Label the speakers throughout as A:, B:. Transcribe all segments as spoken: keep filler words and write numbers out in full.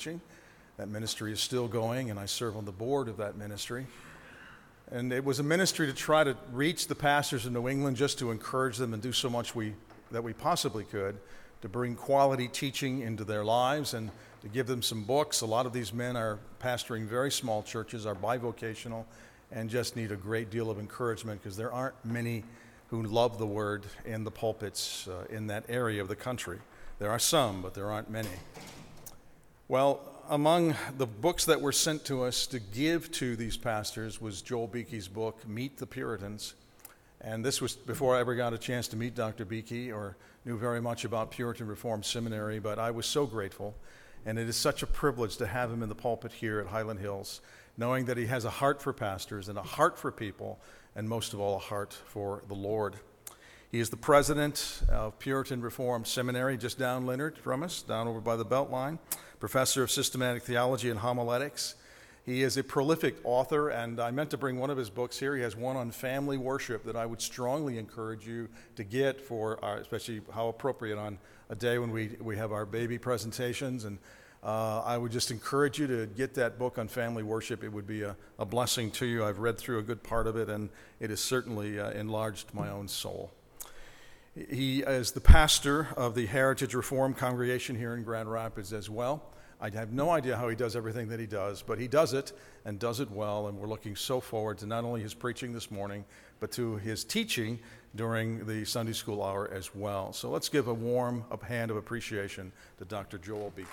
A: preaching. That ministry is still going, and I serve on the board of that ministry. And it was a ministry to try to reach the pastors in New England, just to encourage them and do so much we that we possibly could to bring quality teaching into their lives and to give them some books. A lot of these men are pastoring very small churches, are bivocational, and just need a great deal of encouragement because there aren't many who love the Word in the pulpits uh, in that area of the country. There are some, but there aren't many. Well, among the books that were sent to us to give to these pastors was Joel Beeke's book, Meet the Puritans. And this was before I ever got a chance to meet Doctor Beeke or knew very much about Puritan Reformed Seminary, but I was so grateful. And it is such a privilege to have him in the pulpit here at Highland Hills, knowing that he has a heart for pastors and a heart for people, and most of all, a heart for the Lord. He is the president of Puritan Reformed Seminary, just down Leonard from us, down over by the Beltline, professor of systematic theology and homiletics. He is a prolific author, and I meant to bring one of his books here. He has one on family worship that I would strongly encourage you to get for, our, especially how appropriate on a day when we, we have our baby presentations. And uh, I would just encourage you to get that book on family worship. It would be a, a blessing to you. I've read through a good part of it, and it has certainly uh, enlarged my own soul. He is the pastor of the Heritage Reformed congregation here in Grand Rapids as well. I have no idea how he does everything that he does, but he does it and does it well, and we're looking so forward to not only his preaching this morning, but to his teaching during the Sunday school hour as well. So let's give a warm up hand of appreciation to Doctor Joel Beeke.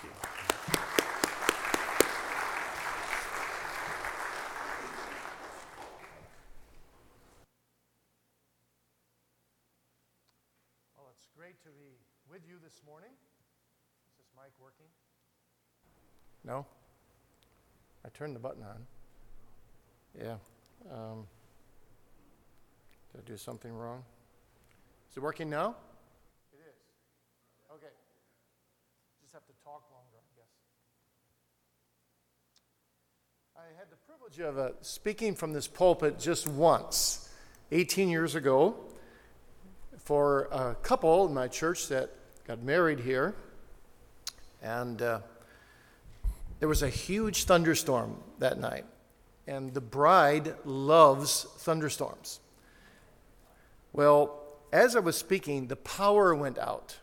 B: Well, it's great to be with you this morning. Is this mic working? No? I turned the button on. Yeah. Um, did I do something wrong? Is it working now? It is. Okay. Just have to talk longer, I guess. I had the privilege of uh, speaking from this pulpit just once, eighteen years ago, for a couple in my church that got married here. And uh, there was a huge thunderstorm that night, and the bride loves thunderstorms. Well, as I was speaking, the power went out,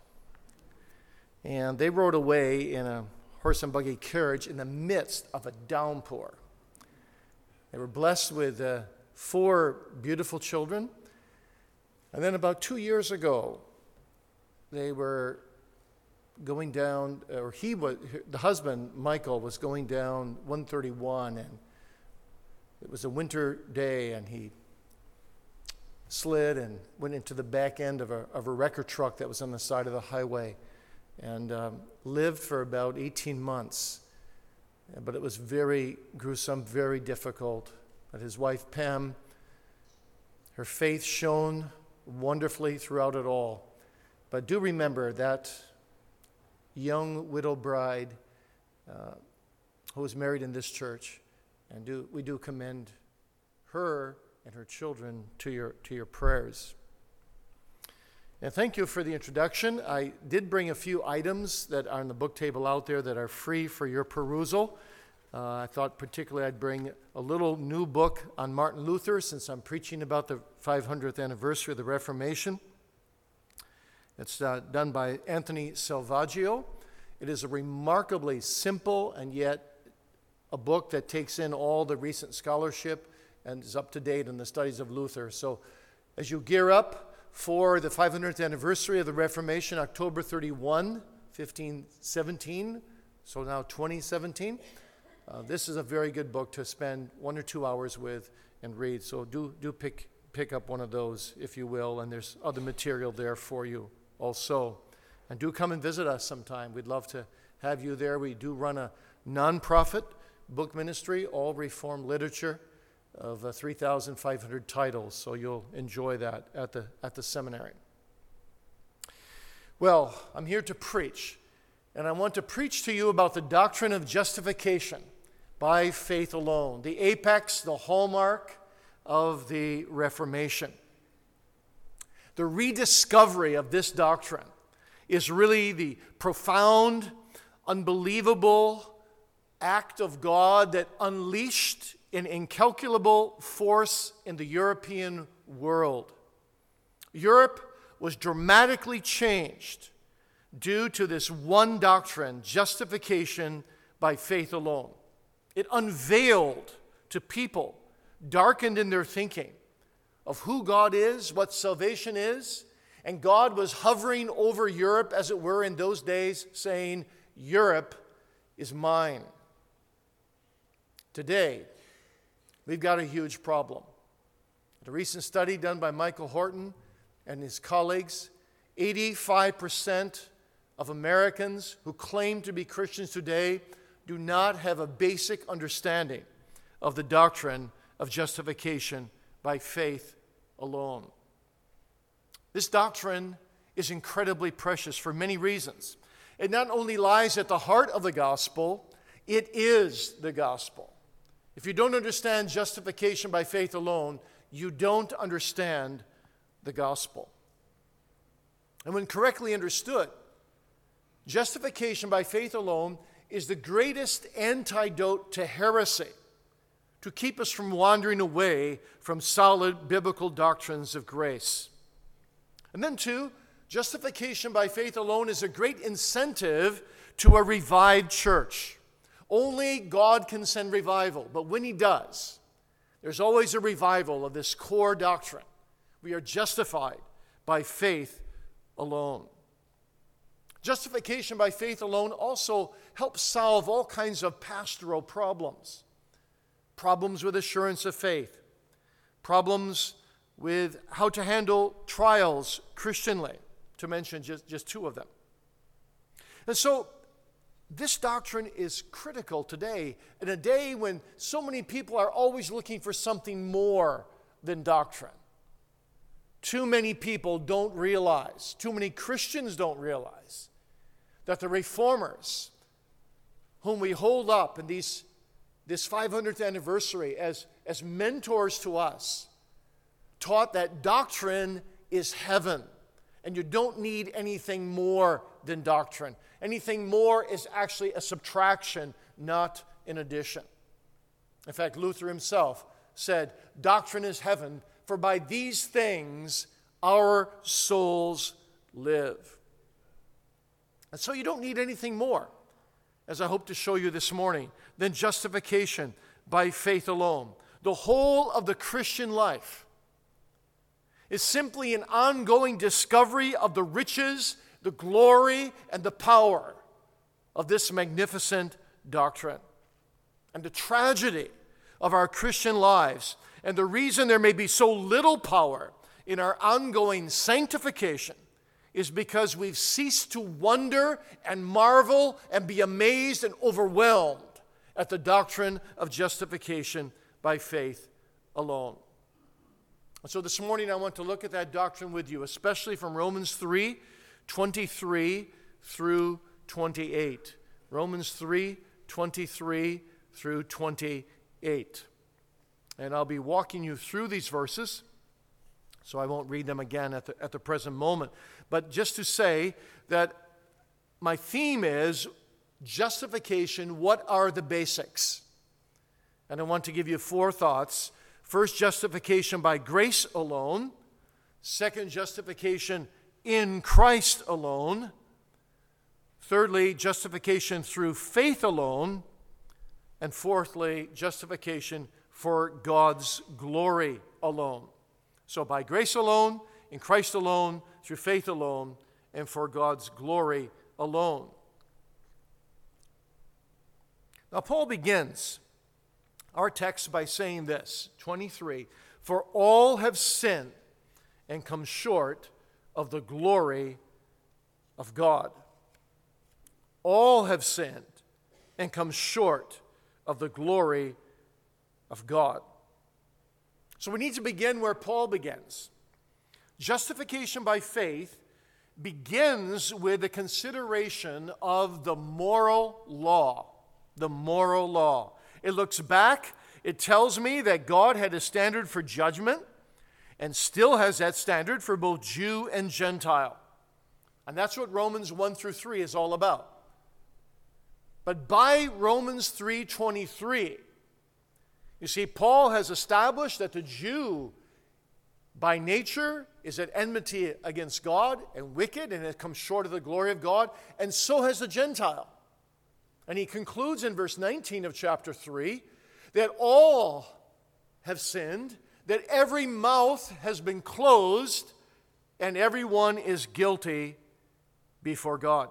B: and they rode away in a horse and buggy carriage in the midst of a downpour. They were blessed with uh, four beautiful children, and then about two years ago, they were going down, or he was, the husband, Michael, was going down one thirty-one, and it was a winter day, and he slid and went into the back end of a, of a wrecker truck that was on the side of the highway, and um, lived for about eighteen months. But it was very gruesome, very difficult. But his wife, Pam, her faith shone wonderfully throughout it all. But do remember that young widow bride uh, who was married in this church, and do we do commend her and her children to your to your prayers. And thank you for the introduction. I did bring a few items that are on the book table out there that are free for your perusal. Uh, I thought particularly I'd bring a little new book on Martin Luther, since I'm preaching about the five hundredth anniversary of the Reformation. It's uh, done by Anthony Salvaggio. It is a remarkably simple and yet a book that takes in all the recent scholarship and is up to date in the studies of Luther. So as you gear up for the five hundredth anniversary of the Reformation, October thirty-first, fifteen seventeen, so now twenty seventeen, uh, this is a very good book to spend one or two hours with and read. So do, do pick, pick up one of those, if you will, and there's other material there for you also. And do come and visit us sometime. We'd love to have you there. We do run a nonprofit book ministry, all Reformed literature, of uh, three thousand five hundred titles, so you'll enjoy that at the at the seminary. Well, I'm here to preach, and I want to preach to you about the doctrine of justification by faith alone, the apex, the hallmark of the Reformation. The rediscovery of this doctrine is really the profound, unbelievable, act of God that unleashed an incalculable force in the European world. Europe was dramatically changed due to this one doctrine, justification by faith alone. It unveiled to people, darkened in their thinking, of who God is, what salvation is, and God was hovering over Europe, as it were, in those days, saying, Europe is mine. Today, we've got a huge problem. A recent study done by Michael Horton and his colleagues, eighty-five percent of Americans who claim to be Christians today do not have a basic understanding of the doctrine of justification by faith alone. This doctrine is incredibly precious for many reasons. It not only lies at the heart of the gospel, it is the gospel. If you don't understand justification by faith alone, you don't understand the gospel. And when correctly understood, justification by faith alone is the greatest antidote to heresy, to keep us from wandering away from solid biblical doctrines of grace. And then, two, justification by faith alone is a great incentive to a revived church. Only God can send revival, but when He does, there's always a revival of this core doctrine. We are justified by faith alone. Justification by faith alone also helps solve all kinds of pastoral problems. Problems with assurance of faith. Problems with how to handle trials Christianly, to mention just, just two of them. And so, this doctrine is critical today, in a day when so many people are always looking for something more than doctrine. Too many people don't realize, too many Christians don't realize, that the reformers, whom we hold up in these, this five hundredth anniversary as, as mentors to us, taught that doctrine is heaven, and you don't need anything more than doctrine. Anything more is actually a subtraction, not an addition. In fact, Luther himself said, doctrine is heaven, for by these things our souls live. And so you don't need anything more, as I hope to show you this morning, than justification by faith alone. The whole of the Christian life is simply an ongoing discovery of the riches, the glory, and the power of this magnificent doctrine. And the tragedy of our Christian lives, and the reason there may be so little power in our ongoing sanctification, is because we've ceased to wonder and marvel and be amazed and overwhelmed at the doctrine of justification by faith alone. And so this morning I want to look at that doctrine with you, especially from Romans three, twenty-three through twenty-eight. Romans three, twenty-three through twenty-eight. And I'll be walking you through these verses, so I won't read them again at the, at the present moment. But just to say that my theme is justification, what are the basics? And I want to give you four thoughts. First, justification by grace alone. Second, justification in Christ alone. Thirdly, justification through faith alone. And fourthly, justification for God's glory alone. So by grace alone, in Christ alone, through faith alone, and for God's glory alone. Now Paul begins our text by saying this, twenty-three, for all have sinned and come short of the glory of God. All have sinned and come short of the glory of God. So we need to begin where Paul begins. Justification by faith begins with the consideration of the moral law. The moral law. It looks back. It tells me that God had a standard for judgment and still has that standard for both Jew and Gentile. And that's what Romans one through three is all about. But by Romans three twenty-three, you see, Paul has established that the Jew by nature is at enmity against God and wicked and has come short of the glory of God, and so has the Gentile. And he concludes in verse nineteen of chapter three that all have sinned, that every mouth has been closed, and everyone is guilty before God.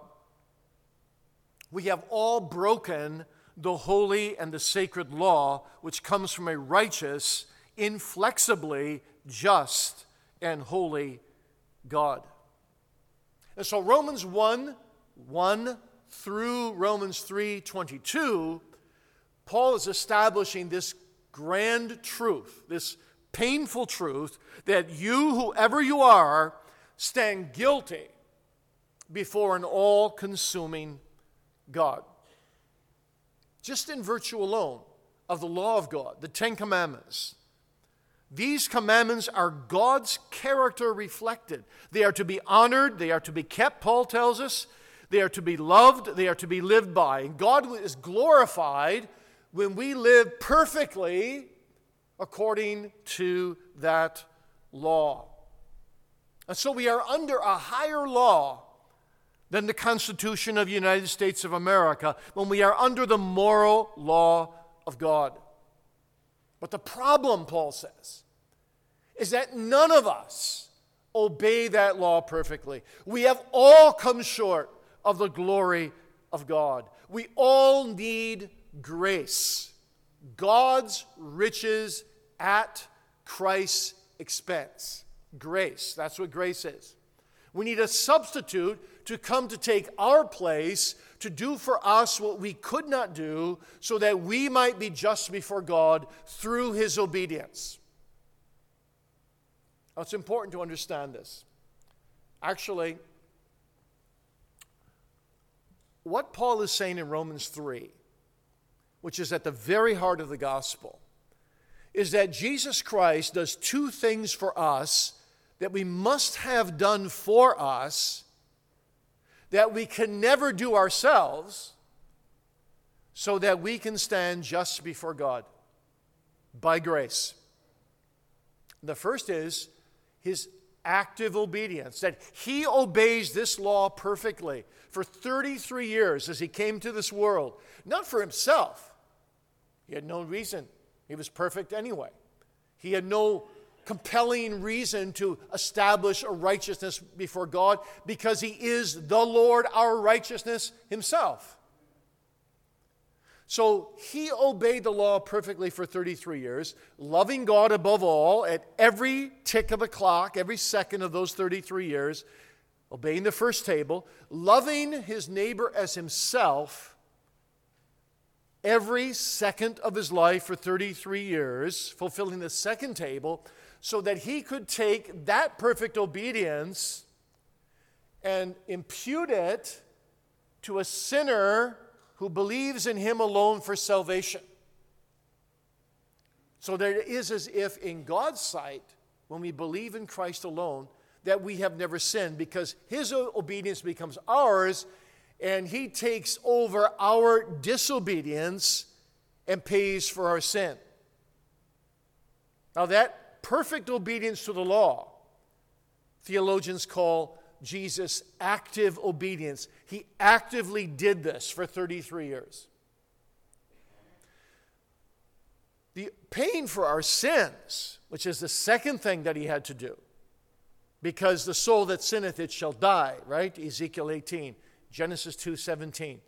B: We have all broken the holy and the sacred law, which comes from a righteous, inflexibly just, and holy God. And so Romans one, one through Romans three twenty-two, Paul is establishing this grand truth, this painful truth, that you, whoever you are, stand guilty before an all-consuming God. Just in virtue alone of the law of God, the Ten Commandments. These commandments are God's character reflected. They are to be honored, they are to be kept, Paul tells us. They are to be loved, they are to be lived by. And God is glorified when we live perfectly according to that law. And so we are under a higher law than the Constitution of the United States of America when we are under the moral law of God. But the problem, Paul says, is that none of us obey that law perfectly. We have all come short of the glory of God. We all need grace, God's riches at Christ's expense. Grace, that's what grace is. We need a substitute to come to take our place, to do for us what we could not do, so that we might be just before God through His obedience. Now, it's important to understand this. Actually, what Paul is saying in Romans three, which is at the very heart of the gospel, is that Jesus Christ does two things for us that we must have done for us, that we can never do ourselves, so that we can stand just before God by grace. The first is His active obedience, that He obeys this law perfectly for thirty-three years as He came to this world, not for Himself. He had no reason. He was perfect anyway. He had no compelling reason to establish a righteousness before God, because He is the Lord, our righteousness Himself. So He obeyed the law perfectly for thirty-three years, loving God above all at every tick of the clock, every second of those thirty-three years, obeying the first table, loving His neighbor as Himself every second of His life for thirty-three years, fulfilling the second table, so that He could take that perfect obedience and impute it to a sinner who believes in Him alone for salvation. So that it is as if in God's sight, when we believe in Christ alone, that we have never sinned, because His obedience becomes ours, and He takes over our disobedience and pays for our sin. Now that perfect obedience to the law, theologians call Jesus' active obedience. He actively did this for thirty-three years. The paying for our sins, which is the second thing that He had to do, because the soul that sinneth, it shall die, right? Ezekiel eighteen, Genesis two seventeen,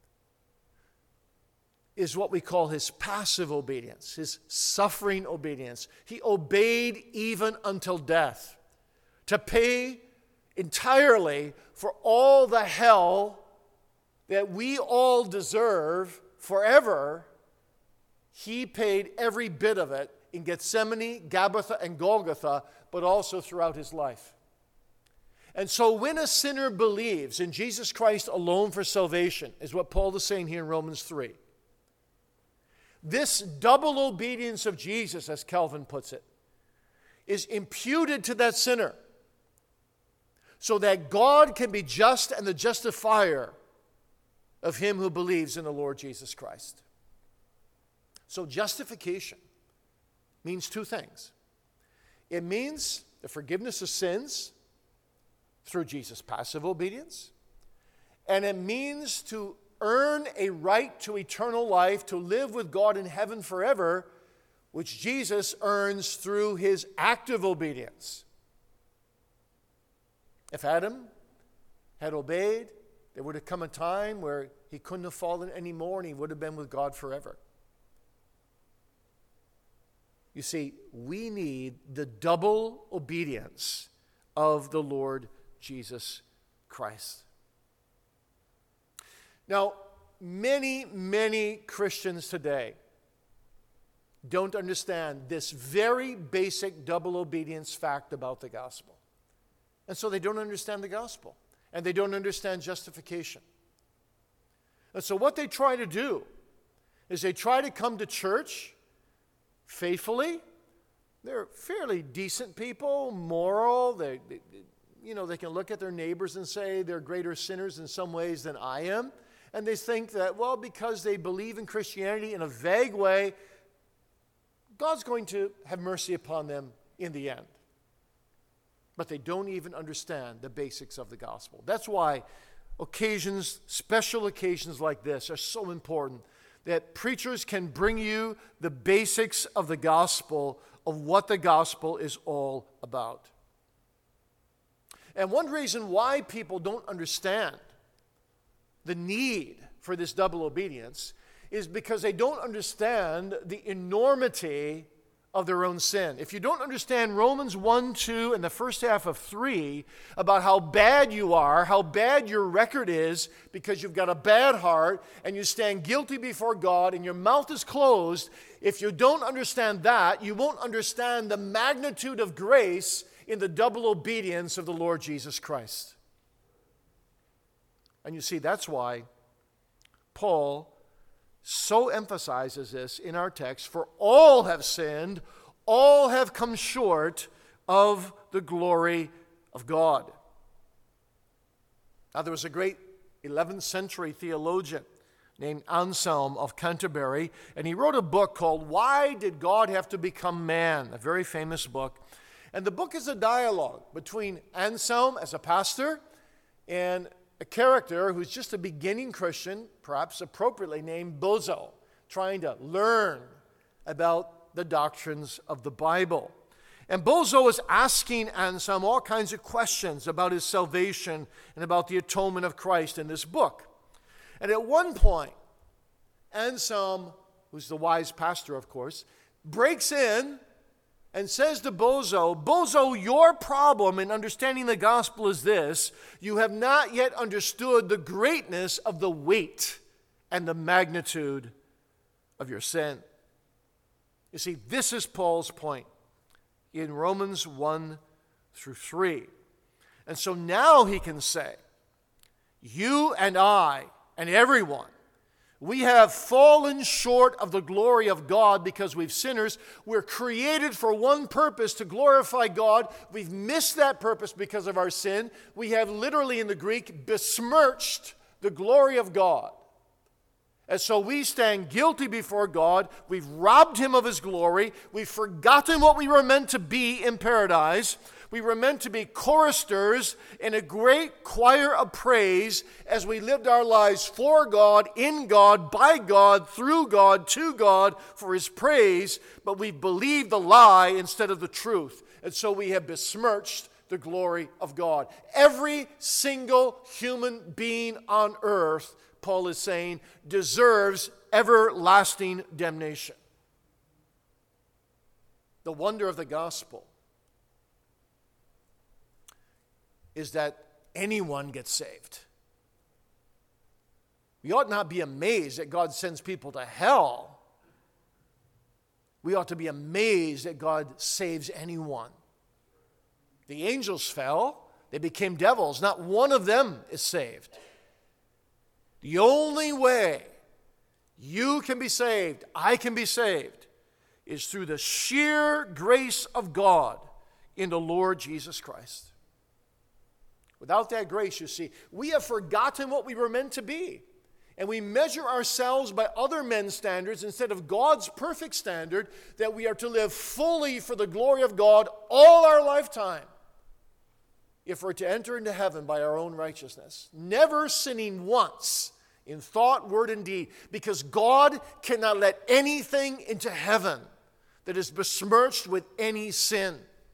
B: is what we call His passive obedience, His suffering obedience. He obeyed even until death, to pay entirely for all the hell that we all deserve forever. He paid every bit of it in Gethsemane, Gabbatha, and Golgotha, but also throughout His life. And so when a sinner believes in Jesus Christ alone for salvation, is what Paul is saying here in Romans three, this double obedience of Jesus, as Calvin puts it, is imputed to that sinner, so that God can be just and the justifier of him who believes in the Lord Jesus Christ. So justification means two things. It means the forgiveness of sins through Jesus' passive obedience, and it means to earn a right to eternal life, to live with God in heaven forever, which Jesus earns through his active obedience. If Adam had obeyed, there would have come a time where he couldn't have fallen anymore and he would have been with God forever. You see, we need the double obedience of the Lord Jesus Christ. Now, many, many Christians today don't understand this very basic double obedience fact about the gospel. And so they don't understand the gospel. And they don't understand justification. And so what they try to do is they try to come to church faithfully. They're fairly decent people, moral. They, they, you know, they can look at their neighbors and say they're greater sinners in some ways than I am. And they think that, well, because they believe in Christianity in a vague way, God's going to have mercy upon them in the end. But they don't even understand the basics of the gospel. That's why occasions, special occasions like this are so important, that preachers can bring you the basics of the gospel, of what the gospel is all about. And one reason why people don't understand the need for this double obedience is because they don't understand the enormity of their own sin. If you don't understand Romans one, two, and the first half of three about how bad you are, how bad your record is because you've got a bad heart and you stand guilty before God and your mouth is closed, if you don't understand that, you won't understand the magnitude of grace in the double obedience of the Lord Jesus Christ. And you see, that's why Paul so emphasizes this in our text, for all have sinned, all have come short of the glory of God. Now, there was a great eleventh century theologian named Anselm of Canterbury, and he wrote a book called Why Did God Have to Become Man? A very famous book. And the book is a dialogue between Anselm as a pastor and a character who's just a beginning Christian, perhaps appropriately named Bozo, trying to learn about the doctrines of the Bible. And Bozo is asking Anselm all kinds of questions about his salvation and about the atonement of Christ in this book. And at one point, Anselm, who's the wise pastor, of course, breaks in and says to Bozo, Bozo, your problem in understanding the gospel is this: you have not yet understood the greatness of the weight and the magnitude of your sin. You see, this is Paul's point in Romans one through three. And so now he can say, you and I and everyone, we have fallen short of the glory of God because we've sinners. We're created for one purpose, to glorify God. We've missed that purpose because of our sin. We have literally in the Greek besmirched the glory of God. And so we stand guilty before God. We've robbed him of his glory. We've forgotten what we were meant to be in paradise. We were meant to be choristers in a great choir of praise as we lived our lives for God, in God, by God, through God, to God, for his praise. But we believed the lie instead of the truth. And so we have besmirched the glory of God. Every single human being on earth, Paul is saying, deserves everlasting damnation. The wonder of the gospel is that anyone gets saved. We ought not be amazed that God sends people to hell. We ought to be amazed that God saves anyone. The angels fell. They became devils. Not one of them is saved. The only way you can be saved, I can be saved, is through the sheer grace of God in the Lord Jesus Christ. Without that grace, you see, we have forgotten what we were meant to be. and we measure ourselves by other men's standards instead of God's perfect standard, that we are to live fully for the glory of God all our lifetime, if we're to enter into heaven by our own righteousness, never sinning once in thought, word, and deed, because God cannot let anything into heaven that is besmirched with any sin.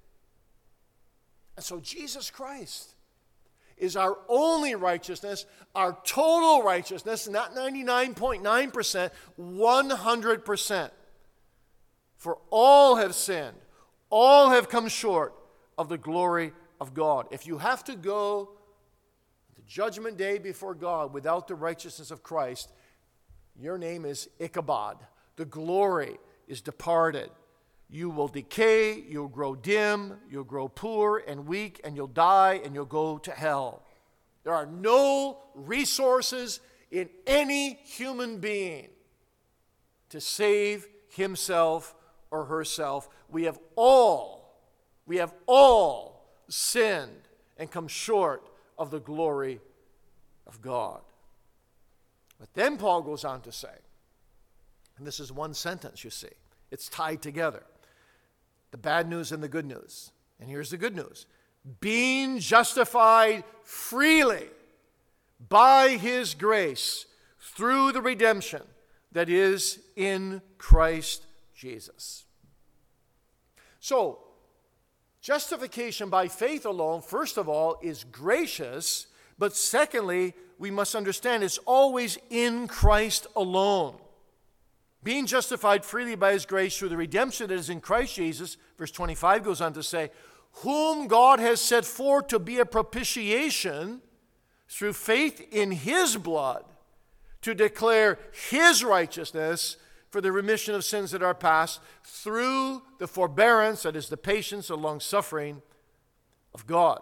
B: And so Jesus Christ is our only righteousness, our total righteousness, not ninety-nine point nine percent, one hundred percent. For all have sinned, all have come short of the glory of God. If you have to go the judgment day before God without the righteousness of Christ, your name is Ichabod. The glory is departed. You will decay, you'll grow dim, you'll grow poor and weak, and you'll die, and you'll go to hell. There are no resources in any human being to save himself or herself. We have all, we have all sinned and come short of the glory of God. But then Paul goes on to say, and this is one sentence, you see, it's tied together. The bad news and the good news. And here's the good news. Being justified freely by his grace through the redemption that is in Christ Jesus. So, justification by faith alone, first of all, is gracious, but secondly, we must understand it's always in Christ alone. Being justified freely by his grace through the redemption that is in Christ Jesus, verse twenty-five goes on to say, whom God has set forth to be a propitiation through faith in his blood, to declare his righteousness for the remission of sins that are past, through the forbearance, that is the patience, the long-suffering of God.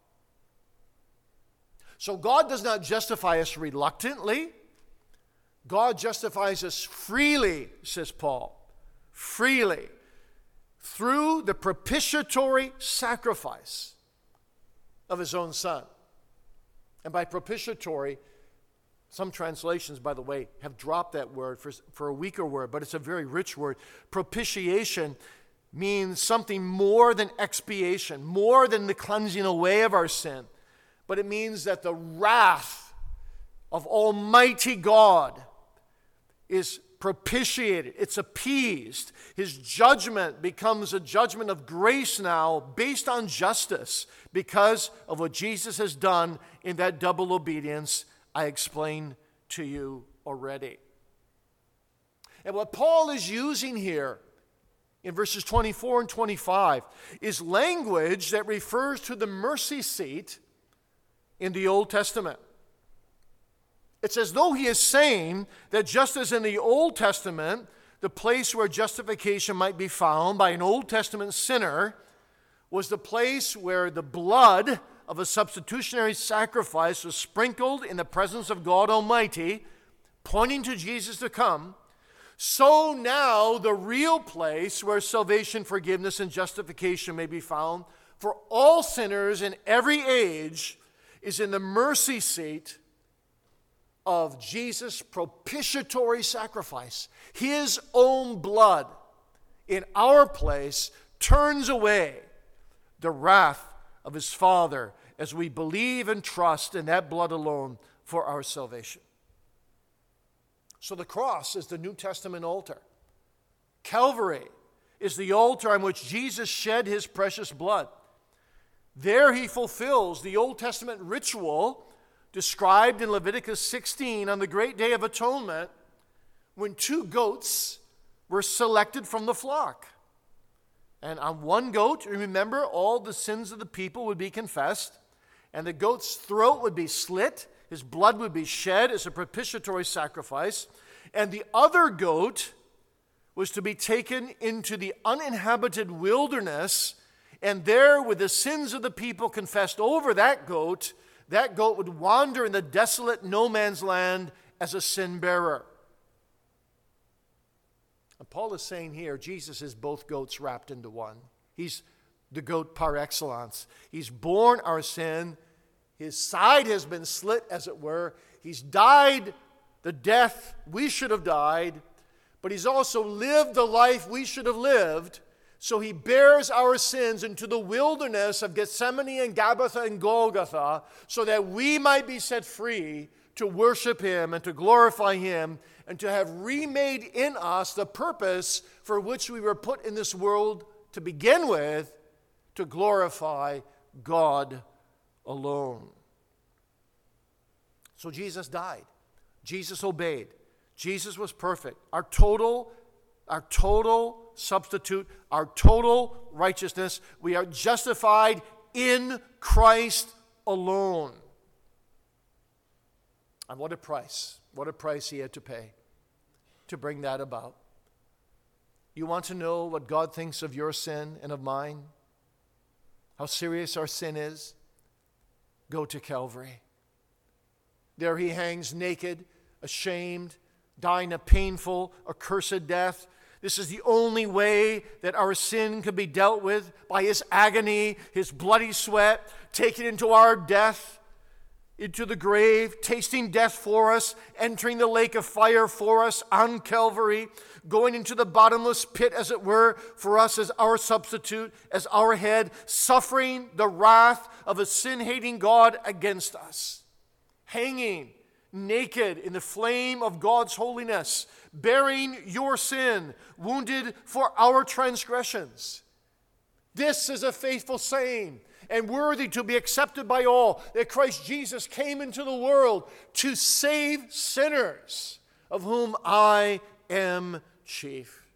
B: So God does not justify us reluctantly. God justifies us freely, says Paul, freely, through the propitiatory sacrifice of his own Son. And by propitiatory, some translations, by the way, have dropped that word for, for a weaker word, but it's a very rich word. Propitiation means something more than expiation, more than the cleansing away of our sin, but it means that the wrath of Almighty God is propitiated, it's appeased. His judgment becomes a judgment of grace now based on justice because of what Jesus has done in that double obedience I explained to you already. And what Paul is using here in verses twenty-four and twenty-five is language that refers to the mercy seat in the Old Testament. It's as though he is saying that just as in the Old Testament, the place where justification might be found by an Old Testament sinner was the place where the blood of a substitutionary sacrifice was sprinkled in the presence of God Almighty, pointing to Jesus to come, so now the real place where salvation, forgiveness, and justification may be found for all sinners in every age is in the mercy seat of Jesus' propitiatory sacrifice. His own blood in our place turns away the wrath of his Father as we believe and trust in that blood alone for our salvation. So the cross is the New Testament altar. Calvary is the altar on which Jesus shed his precious blood. There he fulfills the Old Testament ritual described in Leviticus sixteen on the great day of atonement, when two goats were selected from the flock. And on one goat, remember, all the sins of the people would be confessed, and the goat's throat would be slit, his blood would be shed as a propitiatory sacrifice, and the other goat was to be taken into the uninhabited wilderness, and there, with the sins of the people confessed over that goat, that goat would wander in the desolate no man's land as a sin bearer. And Paul is saying here, Jesus is both goats wrapped into one. He's the goat par excellence. He's borne our sin. His side has been slit, as it were. He's died the death we should have died, but he's also lived the life we should have lived. So he bears our sins into the wilderness of Gethsemane and Gabbatha and Golgotha so that we might be set free to worship him and to glorify him and to have remade in us the purpose for which we were put in this world to begin with, to glorify God alone. So Jesus died. Jesus obeyed. Jesus was perfect. Our total, our total substitute, our total righteousness. We are justified in Christ alone. And what a price. What a price he had to pay to bring that about. You want to know what God thinks of your sin and of mine? How serious our sin is? Go to Calvary. There he hangs naked, ashamed, dying a painful, accursed death. This is the only way that our sin can be dealt with, by his agony, his bloody sweat, taken into our death, into the grave, tasting death for us, entering the lake of fire for us on Calvary, going into the bottomless pit, as it were, for us as our substitute, as our head, suffering the wrath of a sin-hating God against us, hanging naked in the flame of God's holiness, bearing your sin, wounded for our transgressions. This is a faithful saying and worthy to be accepted by all, that Christ Jesus came into the world to save sinners, of whom I am chief.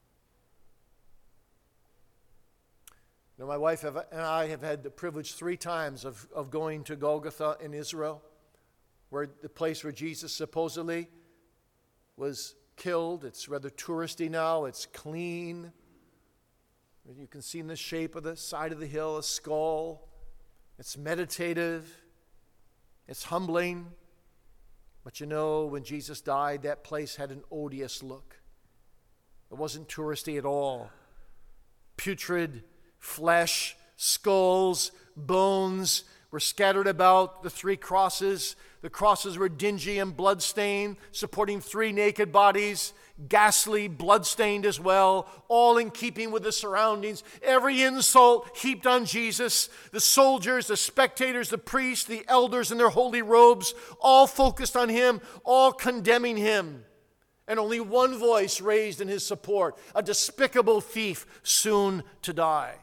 B: Now, my wife and I have had the privilege three times of, of going to Golgotha in Israel, where the place where Jesus supposedly was killed. It's rather touristy now. It's clean. You can see in the shape of the side of the hill a skull. It's meditative. It's humbling. But you know, when Jesus died, that place had an odious look. It wasn't touristy at all. Putrid flesh, skulls, bones were scattered about the three crosses. The crosses were dingy and bloodstained, supporting three naked bodies, ghastly, bloodstained as well, all in keeping with the surroundings. Every insult heaped on Jesus, the soldiers, the spectators, the priests, the elders in their holy robes, all focused on him, all condemning him. And only one voice raised in his support, a despicable thief soon to die.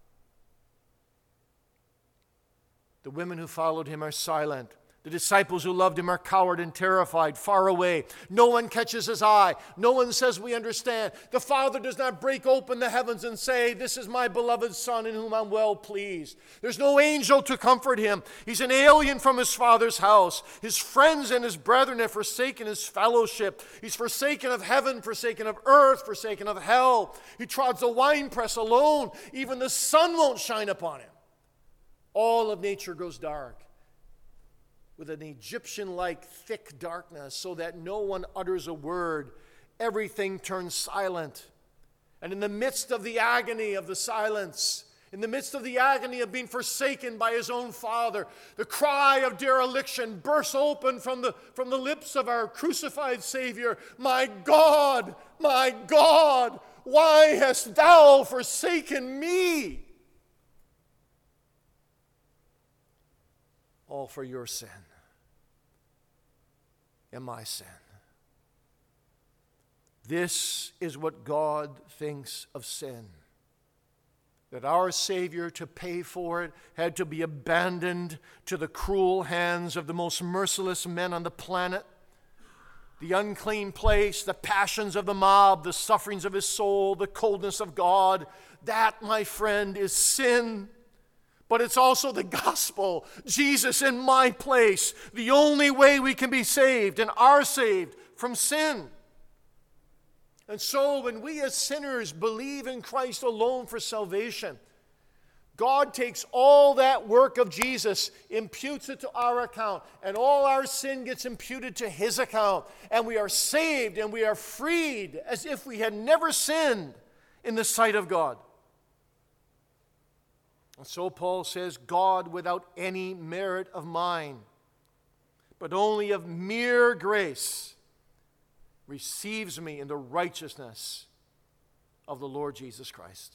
B: The women who followed him are silent. The disciples who loved him are cowed and terrified, far away. No one catches his eye. No one says, we understand. The Father does not break open the heavens and say, this is my beloved Son in whom I'm well pleased. There's no angel to comfort him. He's an alien from his Father's house. His friends and his brethren have forsaken his fellowship. He's forsaken of heaven, forsaken of earth, forsaken of hell. He trods the winepress alone. Even the sun won't shine upon him. All of nature goes dark, with an Egyptian-like thick darkness, so that no one utters a word. Everything turns silent. And in the midst of the agony of the silence, in the midst of the agony of being forsaken by his own Father, the cry of dereliction bursts open from the, from the lips of our crucified Savior. My God, my God, why hast thou forsaken me? All for your sin and my sin. This is what God thinks of sin. That our Savior, to pay for it, had to be abandoned to the cruel hands of the most merciless men on the planet. The unclean place, the passions of the mob, the sufferings of his soul, the coldness of God. That, my friend, is sin. But it's also the gospel. Jesus in my place. The only way we can be saved and are saved from sin. And so when we as sinners believe in Christ alone for salvation, God takes all that work of Jesus, imputes it to our account, and all our sin gets imputed to his account. And we are saved and we are freed as if we had never sinned in the sight of God. And so Paul says, God without any merit of mine, but only of mere grace, receives me in the righteousness of the Lord Jesus Christ,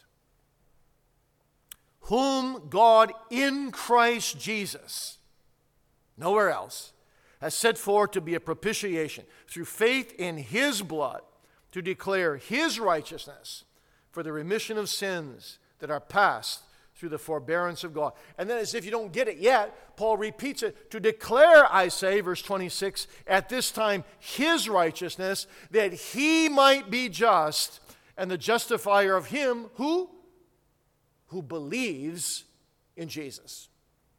B: whom God in Christ Jesus, nowhere else, has set forth to be a propitiation through faith in his blood, to declare his righteousness for the remission of sins that are past through the forbearance of God. And then, as if you don't get it yet, Paul repeats it, to declare, I say, verse twenty-six, at this time his righteousness, that he might be just and the justifier of him who? Who believes in Jesus.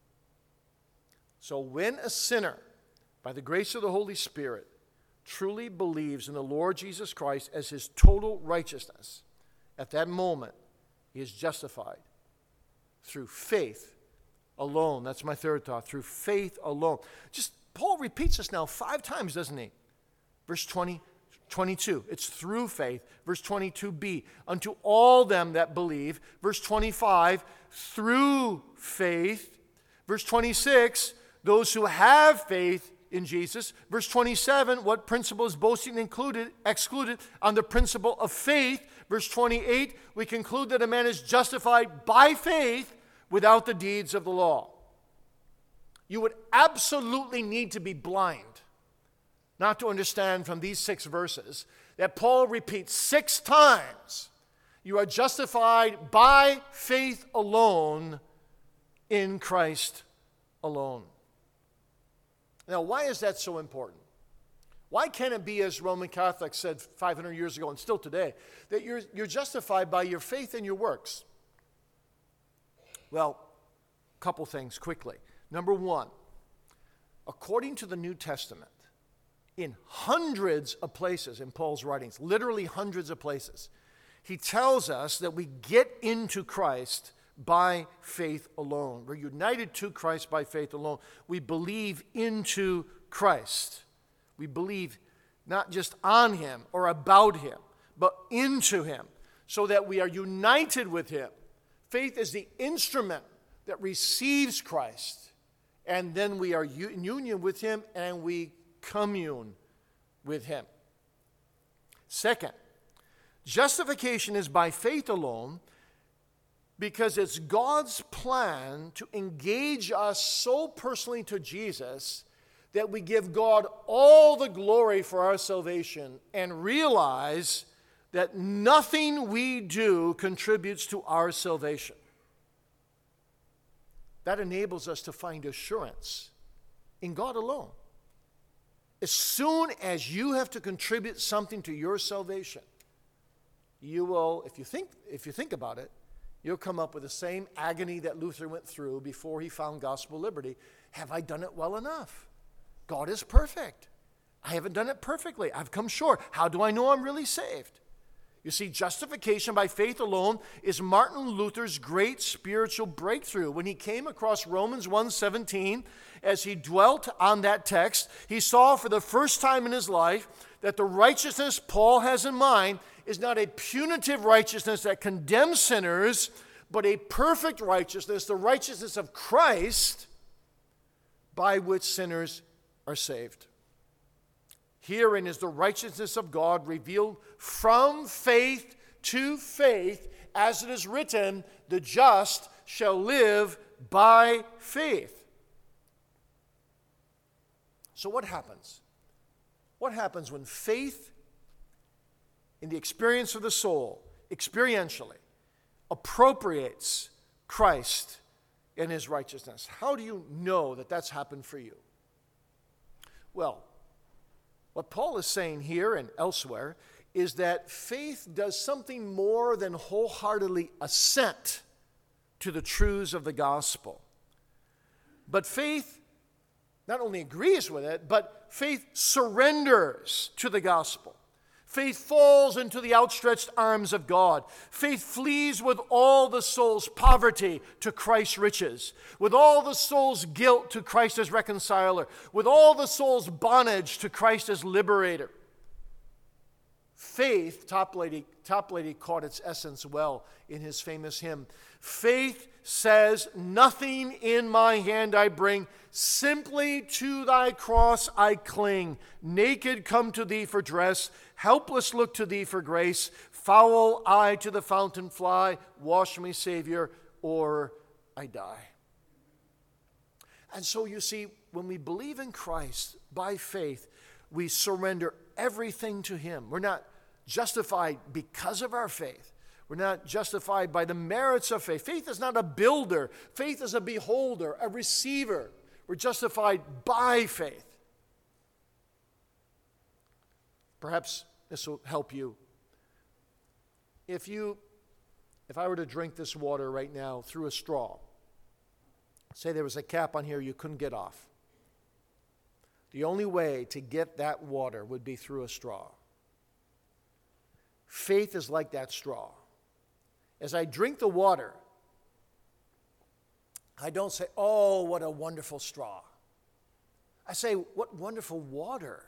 B: So when a sinner, by the grace of the Holy Spirit, truly believes in the Lord Jesus Christ as his total righteousness, at that moment he is justified through faith alone. That's my third thought. Through faith alone. Just Paul repeats this now five times, doesn't he? Verse twenty, twenty-two. It's through faith. Verse twenty-two b. Unto all them that believe. Verse twenty-five. Through faith. Verse twenty-six. Those who have faith in Jesus. Verse twenty-seven. What principle is boasting included, excluded? On the principle of faith. Verse twenty-eight. We conclude that a man is justified by faith without the deeds of the law. You would absolutely need to be blind not to understand from these six verses that Paul repeats six times, you are justified by faith alone in Christ alone. Now, why is that so important? Why can't it be, as Roman Catholics said five hundred years ago and still today, that you're, you're justified by your faith and your works? Well, a couple things quickly. Number one, according to the New Testament, in hundreds of places in Paul's writings, literally hundreds of places, he tells us that we get into Christ by faith alone. We're united to Christ by faith alone. We believe into Christ. We believe not just on him or about him, but into him, so that we are united with him. Faith is the instrument that receives Christ, and then we are in union with him and we commune with him. Second, justification is by faith alone because it's God's plan to engage us so personally to Jesus that we give God all the glory for our salvation and realize that nothing we do contributes to our salvation. That enables us to find assurance in God alone. As soon as you have to contribute something to your salvation, you will, if you think, if you think about it, you'll come up with the same agony that Luther went through before he found gospel liberty. Have I done it well enough? God is perfect. I haven't done it perfectly. I've come short. How do I know I'm really saved? You see, justification by faith alone is Martin Luther's great spiritual breakthrough. When he came across Romans one seventeen, as he dwelt on that text, he saw for the first time in his life that the righteousness Paul has in mind is not a punitive righteousness that condemns sinners, but a perfect righteousness, the righteousness of Christ, by which sinners are saved. Herein is the righteousness of God revealed from faith to faith, as it is written, the just shall live by faith. So what happens? What happens when faith in the experience of the soul, experientially, appropriates Christ and his righteousness? How do you know that that's happened for you? Well, what Paul is saying here and elsewhere is that faith does something more than wholeheartedly assent to the truths of the gospel. But faith not only agrees with it, but faith surrenders to the gospel. Faith falls into the outstretched arms of God. Faith flees with all the soul's poverty to Christ's riches, with all the soul's guilt to Christ as reconciler, with all the soul's bondage to Christ as liberator. Faith, Toplady, Toplady caught its essence well in his famous hymn. Faith says, nothing in my hand I bring, simply to thy cross I cling. Naked come to thee for dress, helpless look to thee for grace. Foul I to the fountain fly, wash me, Savior, or I die. And so you see, when we believe in Christ by faith, we surrender everything to him. We're not justified because of our faith. We're not justified by the merits of faith. Faith is not a builder. Faith is a beholder, a receiver. We're justified by faith. Perhaps this will help you. If you, if I were to drink this water right now through a straw, say there was a cap on here you couldn't get off. The only way to get that water would be through a straw. Faith is like that straw. As I drink the water, I don't say, oh, what a wonderful straw. I say, what wonderful water.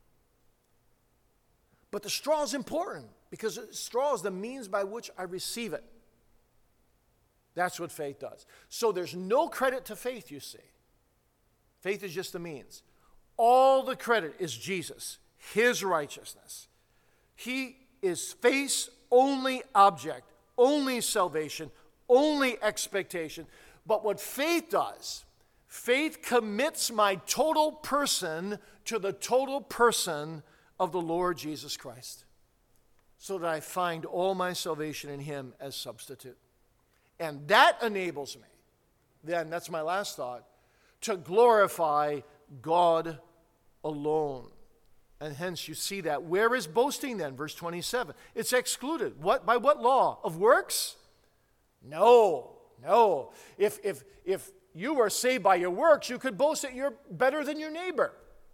B: But the straw is important because the straw is the means by which I receive it. That's what faith does. So there's no credit to faith, you see. Faith is just the means. All the credit is Jesus, his righteousness. He is faith's only object, only salvation, only expectation. But what faith does, faith commits my total person to the total person of the Lord Jesus Christ, so that I find all my salvation in him as substitute. And that enables me, then, that's my last thought, to glorify God alone. And hence you see that. Where is boasting then? Verse twenty-seven. It's excluded. What? By what law? Of works? No, no. If, if, if you were saved by your works, you could boast that you're better than your neighbor.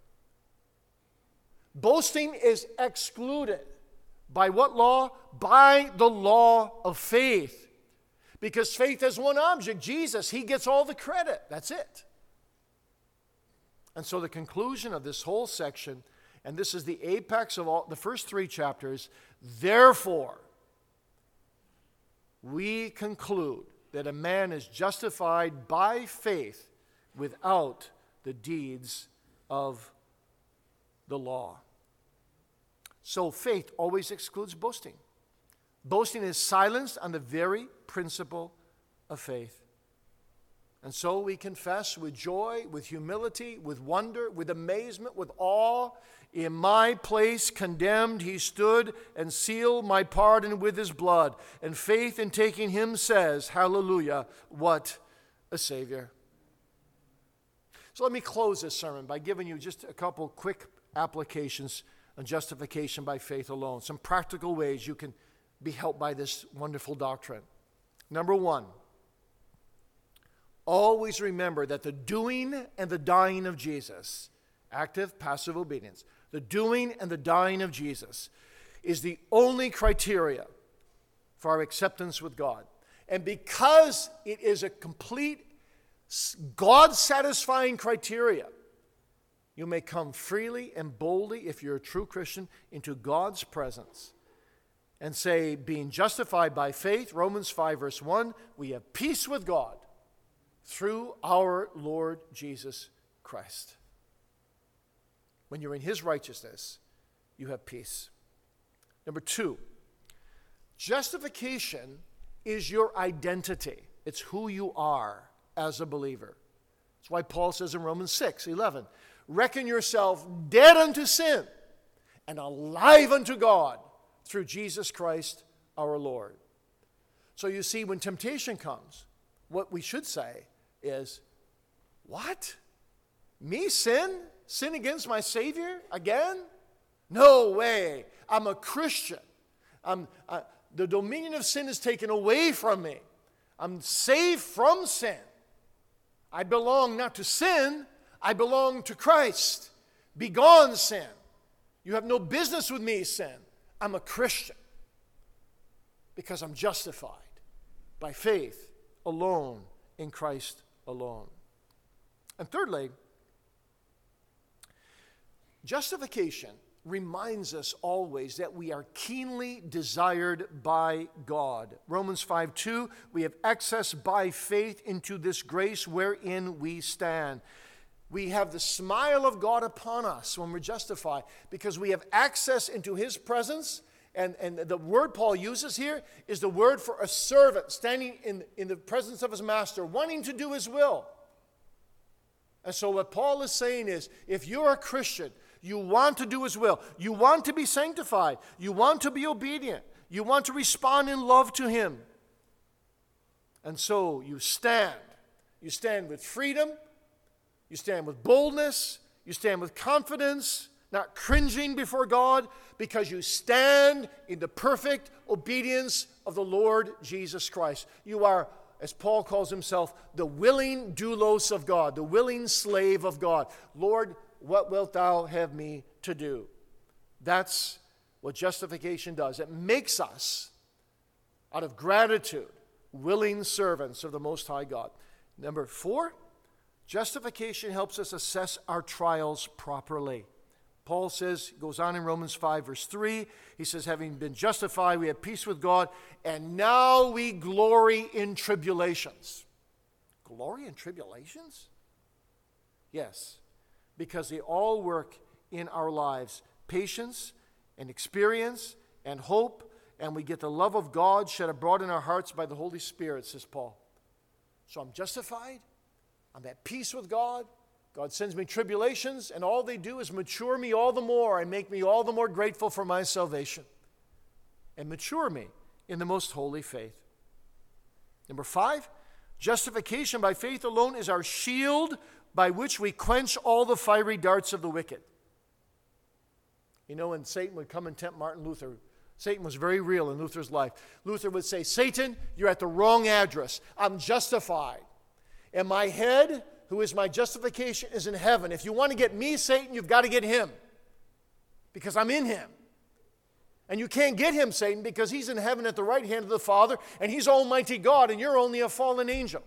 B: Boasting is excluded. By what law? By the law of faith. Because faith has one object, Jesus. He gets all the credit. That's it. And so the conclusion of this whole section, and this is the apex of all the first three chapters, therefore, we conclude that a man is justified by faith without the deeds of the law. So faith always excludes boasting. Boasting is silenced on the very principle of faith. And so we confess with joy, with humility, with wonder, with amazement, with awe. In my place condemned he stood and sealed my pardon with his blood. And faith in taking him says, hallelujah, what a Savior. So let me close this sermon by giving you just a couple quick applications on justification by faith alone. Some practical ways you can be helped by this wonderful doctrine. Number one, always remember that the doing and the dying of Jesus, active, passive obedience, the doing and the dying of Jesus is the only criteria for our acceptance with God. And because it is a complete God-satisfying criteria, you may come freely and boldly, if you're a true Christian, into God's presence and say, being justified by faith, Romans five verse one, we have peace with God through our Lord Jesus Christ. When you're in his righteousness, you have peace. Number two, justification is your identity. It's who you are as a believer. That's why Paul says in Romans six eleven, reckon yourself dead unto sin and alive unto God through Jesus Christ our Lord. So you see, when temptation comes, what we should say is, what? Me sin? Sin against my Savior again? No way. I'm a Christian. I'm, uh, the dominion of sin is taken away from me. I'm saved from sin. I belong not to sin, I belong to Christ. Begone, sin. You have no business with me, sin. I'm a Christian because I'm justified by faith alone in Christ alone. And thirdly, justification reminds us always that we are keenly desired by God. Romans five two, we have access by faith into this grace wherein we stand. We have the smile of God upon us when we're justified because we have access into His presence. And, and the word Paul uses here is the word for a servant standing in, in the presence of his master, wanting to do his will. And so what Paul is saying is, if you're a Christian, you want to do his will, you want to be sanctified, you want to be obedient, you want to respond in love to him. And so you stand. You stand with freedom, you stand with boldness, you stand with confidence, not cringing before God, because you stand in the perfect obedience of the Lord Jesus Christ. You are, as Paul calls himself, the willing doulos of God, the willing slave of God. Lord, what wilt thou have me to do? That's what justification does. It makes us, out of gratitude, willing servants of the Most High God. Number four, justification helps us assess our trials properly. Paul says, goes on in Romans five, verse three, he says, having been justified, we have peace with God, and now we glory in tribulations. Glory in tribulations? Yes, because they all work in our lives. Patience and experience and hope, and we get the love of God shed abroad in our hearts by the Holy Spirit, says Paul. So I'm justified, I'm at peace with God, God sends me tribulations, and all they do is mature me all the more and make me all the more grateful for my salvation and mature me in the most holy faith. Number five, justification by faith alone is our shield by which we quench all the fiery darts of the wicked. You know, when Satan would come and tempt Martin Luther, Satan was very real in Luther's life. Luther would say, Satan, you're at the wrong address. I'm justified. And my head, who is my justification, is in heaven. If you want to get me, Satan, you've got to get him. Because I'm in him. And you can't get him, Satan, because he's in heaven at the right hand of the Father, and he's Almighty God, and you're only a fallen angel.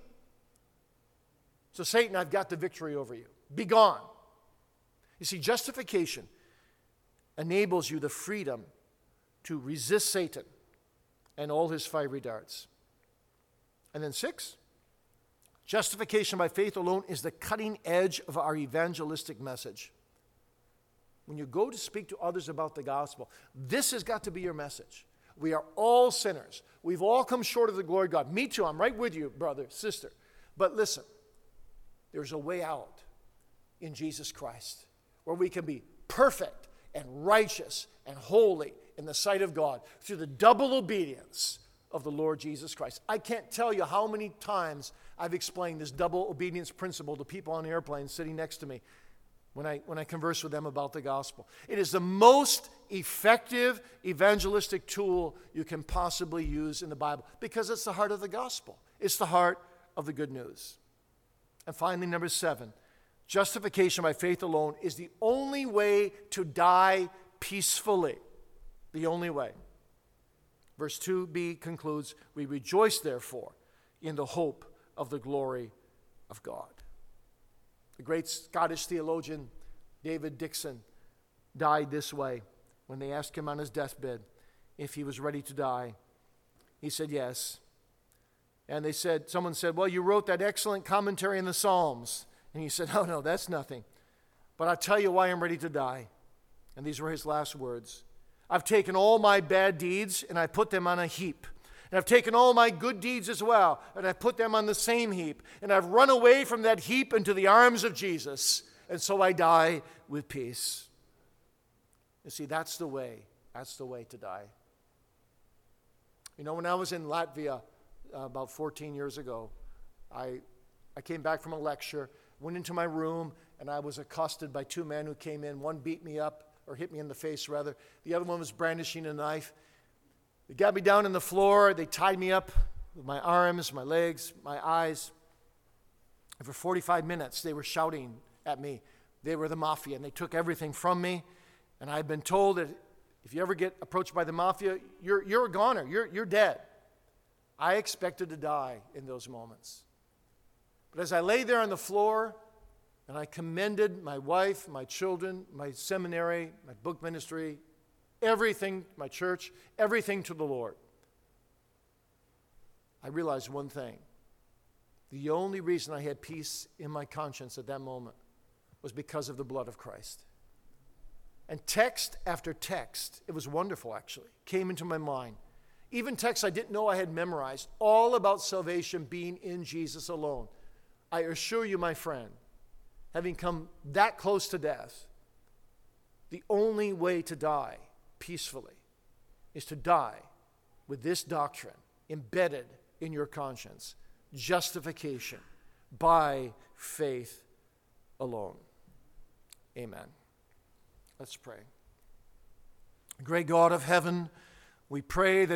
B: So Satan, I've got the victory over you. Be gone. You see, justification enables you the freedom to resist Satan and all his fiery darts. And then six, justification by faith alone is the cutting edge of our evangelistic message. When you go to speak to others about the gospel, this has got to be your message. We are all sinners. We've all come short of the glory of God. Me too. I'm right with you, brother, sister. But listen, there's a way out in Jesus Christ where we can be perfect and righteous and holy in the sight of God through the double obedience of the Lord Jesus Christ. I can't tell you how many times I've explained this double obedience principle to people on airplanes sitting next to me when I, when I converse with them about the gospel. It is the most effective evangelistic tool you can possibly use in the Bible because it's the heart of the gospel. It's the heart of the good news. And finally, number seven, justification by faith alone is the only way to die peacefully. The only way. Verse two b concludes, we rejoice therefore in the hope of the glory of God. The great Scottish theologian David Dixon died this way when they asked him on his deathbed if he was ready to die. He said yes. And they said, someone said, well, you wrote that excellent commentary in the Psalms. And he said, oh no, that's nothing. But I'll tell you why I'm ready to die. And these were his last words. I've taken all my bad deeds and I put them on a heap. And I've taken all my good deeds as well, and I put them on the same heap. And I've run away from that heap into the arms of Jesus. And so I die with peace. You see, that's the way. That's the way to die. You know, when I was in Latvia uh, about fourteen years ago, I, I came back from a lecture, went into my room, and I was accosted by two men who came in. One beat me up, or hit me in the face, rather. The other one was brandishing a knife. They got me down on the floor. They tied me up with my arms, my legs, my eyes. And for forty-five minutes, they were shouting at me. They were the mafia, and they took everything from me. And I've been told that if you ever get approached by the mafia, you're, you're a goner. You're, you're dead. I expected to die in those moments. But as I lay there on the floor, And I commended my wife, my children, my seminary, my book ministry, everything, my church, everything to the Lord. I realized one thing. The only reason I had peace in my conscience at that moment was because of the blood of Christ. And text after text, it was wonderful actually, came into my mind. Even texts I didn't know I had memorized, all about salvation being in Jesus alone. I assure you, my friend, having come that close to death, the only way to die peacefully is to die with this doctrine embedded in your conscience. Justification by faith alone. Amen. Let's pray. Great God of heaven, we pray that